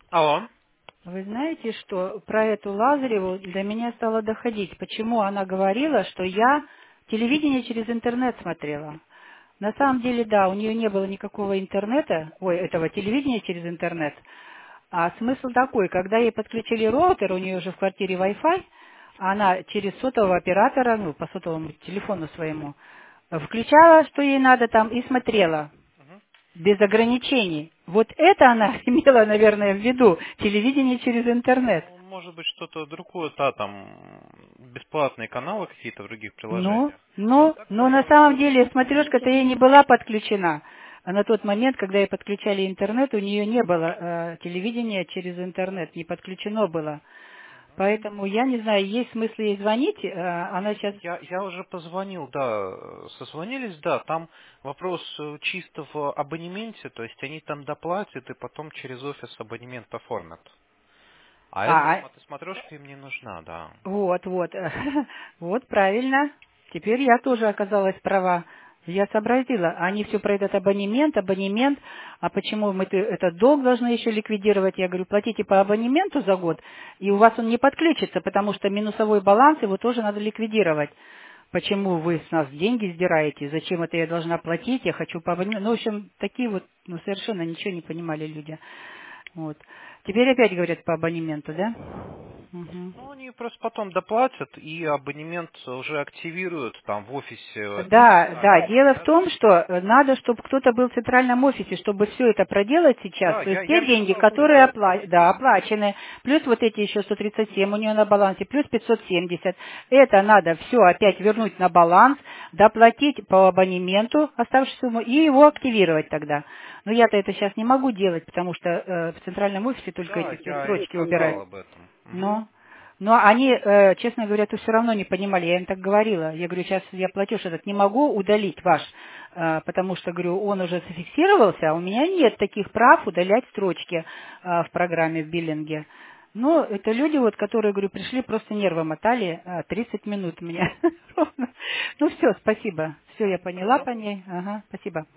Алло. Вы знаете, что про эту Лазареву до меня стало доходить, почему она говорила, что я телевидение через интернет смотрела. На самом деле, да, у нее не было никакого интернета, этого телевидения через интернет. А смысл такой, когда ей подключили роутер, у нее уже в квартире Wi-Fi, она через сотового оператора, ну, по сотовому телефону своему, включала, что ей надо там, и смотрела Мгм. без ограничений. Вот это она имела, наверное, в виду, телевидение через интернет. Ну, может быть, что-то другое, да, там бесплатные каналы какие-то в других Ну, приложениях. Но ну, так-то но на я самом говорю. деле смотрешка-то ей не была подключена. А на тот момент, когда ей подключали интернет, у нее не было телевидения через интернет, не подключено было. Поэтому я не знаю, есть смысл ей звонить, она сейчас... Я уже позвонил, да, созвонились, да, там вопрос чисто в абонементе, то есть они там доплатят и потом через офис абонемент оформят. А эта А, смотрешка им не нужна, да. вот, вот, вот, правильно. Теперь я тоже оказалась права. Я сообразила. Они все про этот абонемент, а почему мы этот долг должны еще ликвидировать? Я говорю, платите по абонементу за год, и у вас он не подключится, потому что минусовой баланс его тоже надо ликвидировать. Почему вы с нас деньги сдираете? Зачем это я должна платить? Я хочу по абонементу. Ну, в общем, такие вот, ну, совершенно ничего не понимали люди. Вот. Теперь опять говорят по абонементу, да? Мгм. Ну, они просто потом доплатят и абонемент уже активируют там в офисе Да, да. специально, Дело в да, то том, есть. что надо, чтобы кто-то был в центральном офисе, чтобы все это проделать сейчас. Да, То есть я те имею в деньги, виду, что которые да. да, оплачены, плюс вот эти еще 137 у нее на балансе, плюс 570. Это надо все опять вернуть на баланс, доплатить по абонементу оставшуюся сумму и его активировать тогда. Но я-то это сейчас не могу делать, потому что в центральном офисе только Да, эти все я им строчки сказал убирают. об этом. Мгм. Но они, честно говоря, то все равно не понимали. Я им так говорила. Я говорю, сейчас я платеж этот не могу удалить ваш, потому что, говорю, он уже зафиксировался, а у меня нет таких прав удалять строчки в программе, в биллинге. Ну, это люди, вот, которые, говорю, пришли, просто нервы мотали, 30 минут меня. Ну, все, спасибо. Все, я поняла Хорошо. по ней. Ага, спасибо.